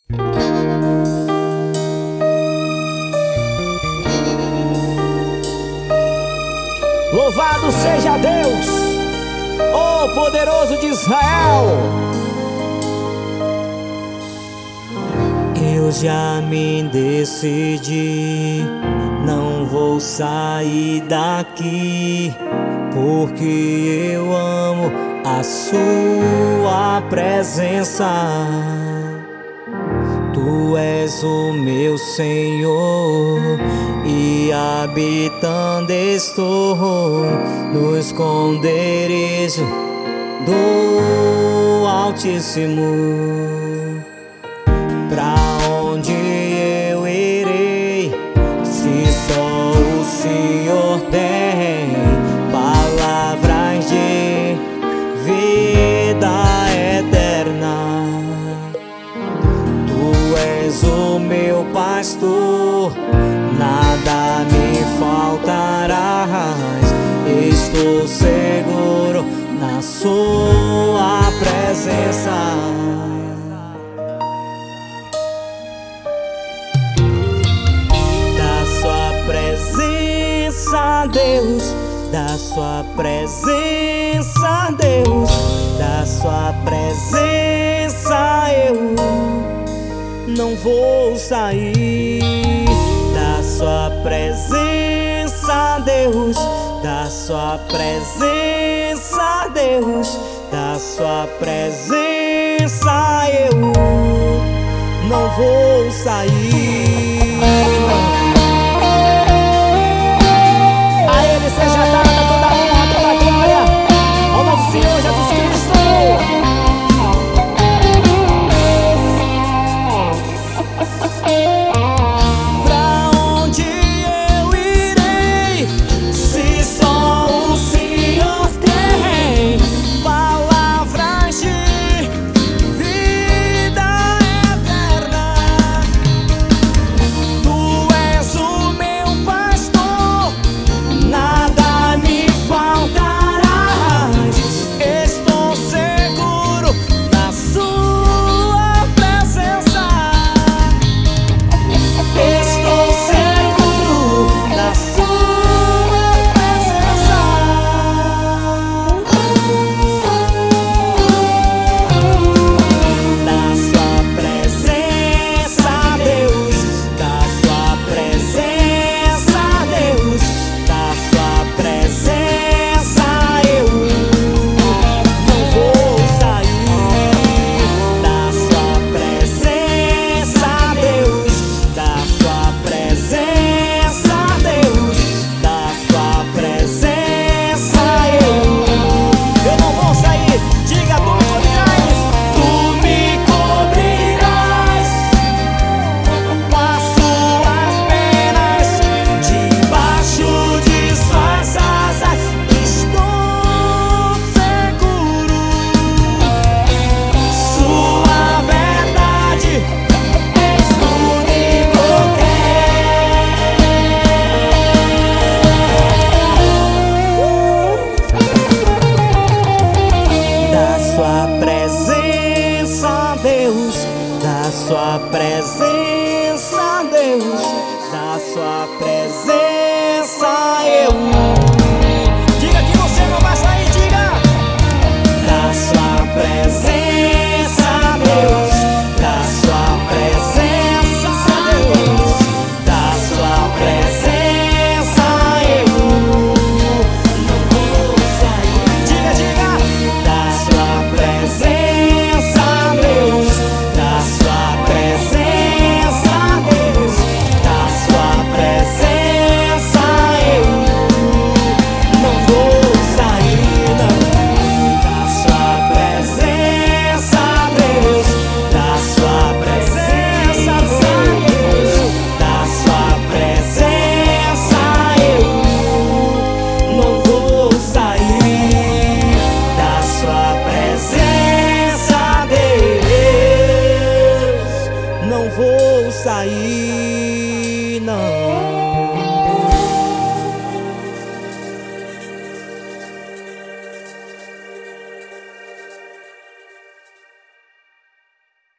Louvado seja Deus, o poderoso de Israel. Eu já me decidi, não vou sair daqui, porque eu amo a sua presença. Tu és o meu Senhor, e habitando estou no esconderijo do Altíssimo. Pra onde eu irei, se só o Senhor tem palavras de vida eterna? Tu és o meu pastor, nada me faltarás. Estou seguro na sua presença. Da sua presença, Deus, da sua presença, Deus, da sua presença eu não vou sair. Da sua presença, Deus, da sua presença, Deus, da sua presença eu não vou sair. A Ele seja dada toda a honra, toda a glória, ao nosso Senhor Jesus Cristo. Da sua presença, Deus, da sua presença eu. Diga que você não vai sair, diga. Da sua presença, Deus, da sua presença, Deus, da sua presença eu não vou sair. Diga, diga. Da sua presença, Deus, da sua presença, Deus, da sua presença eu não vou sair, não. Da sua presença, Deus, da sua presença, Deus, da sua presença eu não vou sair. Da sua presença, Deus, não vou sair.